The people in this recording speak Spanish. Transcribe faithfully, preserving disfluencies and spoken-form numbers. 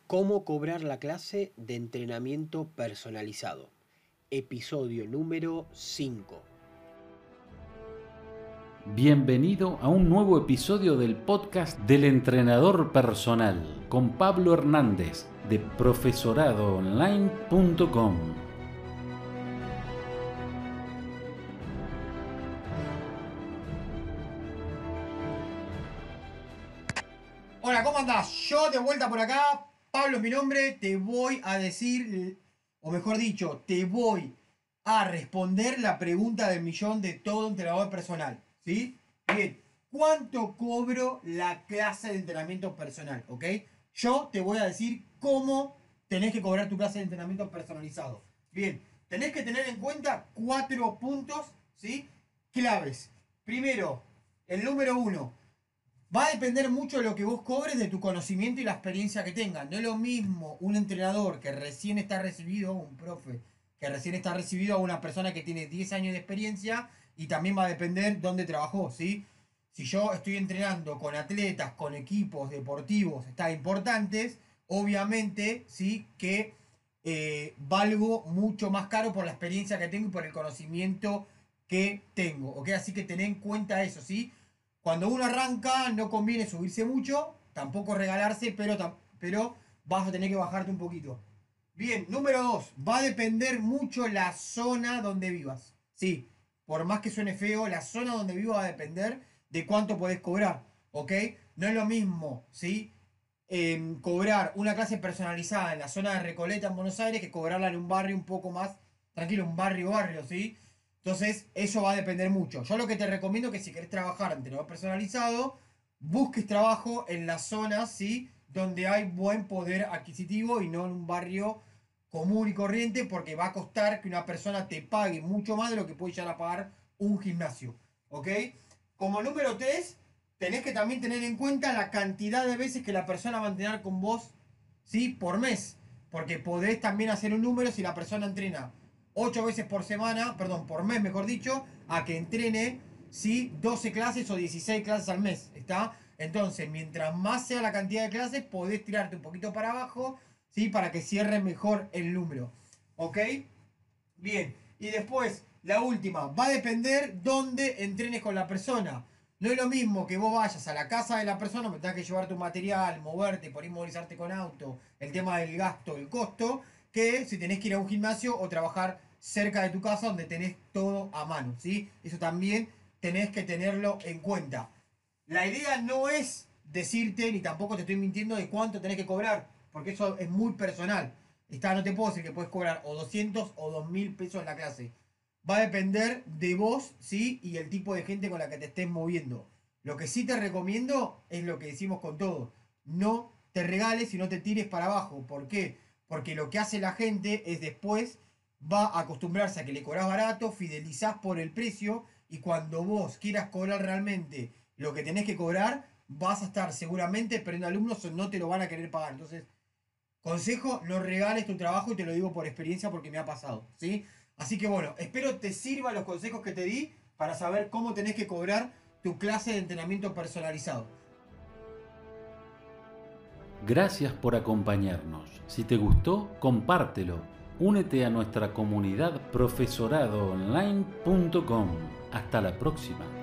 ¿Cómo cobrar la clase de entrenamiento personalizado? Episodio número cinco. Bienvenido a un nuevo episodio del podcast del entrenador personal con Pablo Hernández de profesorado online punto com. Hola, ¿cómo andás? Yo de vuelta por acá, Pablo es mi nombre, te voy a decir, o mejor dicho, te voy a responder la pregunta del millón de todo entrenador personal, ¿sí? Bien, ¿cuánto cobro la clase de entrenamiento personal? ¿Ok? Yo te voy a decir cómo tenés que cobrar tu clase de entrenamiento personalizado. Bien, tenés que tener en cuenta cuatro puntos, ¿sí? Claves. Primero, el número uno. Va a depender mucho de lo que vos cobres, de tu conocimiento y la experiencia que tengas. No es lo mismo un entrenador que recién está recibido, un profe que recién está recibido, a una persona que tiene diez años de experiencia, y también va a depender dónde trabajó, ¿sí? Si yo estoy entrenando con atletas, con equipos deportivos, está importantes, obviamente, ¿sí? Que eh, valgo mucho más caro por la experiencia que tengo y por el conocimiento que tengo, ¿ok? Así que ten en cuenta eso, ¿sí? Cuando uno arranca no conviene subirse mucho, tampoco regalarse, pero, pero vas a tener que bajarte un poquito. Bien, número dos, va a depender mucho la zona donde vivas. Sí, por más que suene feo, la zona donde vivas va a depender de cuánto podés cobrar, ¿ok? No es lo mismo, ¿sí? Eh, cobrar una clase personalizada en la zona de Recoleta en Buenos Aires que cobrarla en un barrio un poco más tranquilo, un barrio barrio, ¿sí? Entonces, eso va a depender mucho. Yo lo que te recomiendo es que si querés trabajar en entrenador personalizado, busques trabajo en las zonas, ¿sí? Donde hay buen poder adquisitivo y no en un barrio común y corriente, porque va a costar que una persona te pague mucho más de lo que puede llegar a pagar un gimnasio, ¿ok? Como número tres, tenés que también tener en cuenta la cantidad de veces que la persona va a entrenar con vos, ¿sí? Por mes, porque podés también hacer un número si la persona entrena ocho veces por semana, perdón, por mes mejor dicho, a que entrene, ¿sí? doce clases o dieciséis clases al mes, ¿está? Entonces, mientras más sea la cantidad de clases, podés tirarte un poquito para abajo, ¿sí? Para que cierre mejor el número, ¿ok? Bien, y después, la última, va a depender dónde entrenes con la persona. No es lo mismo que vos vayas a la casa de la persona, me tengas que llevar tu material, moverte, por ahí movilizarte con auto, el tema del gasto, el costo, que si tenés que ir a un gimnasio o trabajar cerca de tu casa donde tenés todo a mano, ¿sí? Eso también tenés que tenerlo en cuenta. La idea no es decirte, ni tampoco te estoy mintiendo, de cuánto tenés que cobrar, porque eso es muy personal. Está, no te puedo decir que puedes cobrar o doscientos o dos mil pesos en la clase. Va a depender de vos, ¿sí? Y el tipo de gente con la que te estés moviendo. Lo que sí te recomiendo es lo que decimos con todo. No te regales y no te tires para abajo. ¿Por qué? Porque lo que hace la gente es después va a acostumbrarse a que le cobrás barato, fidelizás por el precio, y cuando vos quieras cobrar realmente lo que tenés que cobrar, vas a estar seguramente perdiendo alumnos o no te lo van a querer pagar. Entonces, consejo, no regales tu trabajo, y te lo digo por experiencia porque me ha pasado, ¿sí? Así que bueno, espero te sirvan los consejos que te di para saber cómo tenés que cobrar tu clase de entrenamiento personalizado. Gracias por acompañarnos. Si te gustó, compártelo. Únete a nuestra comunidad profesorado online punto com. Hasta la próxima.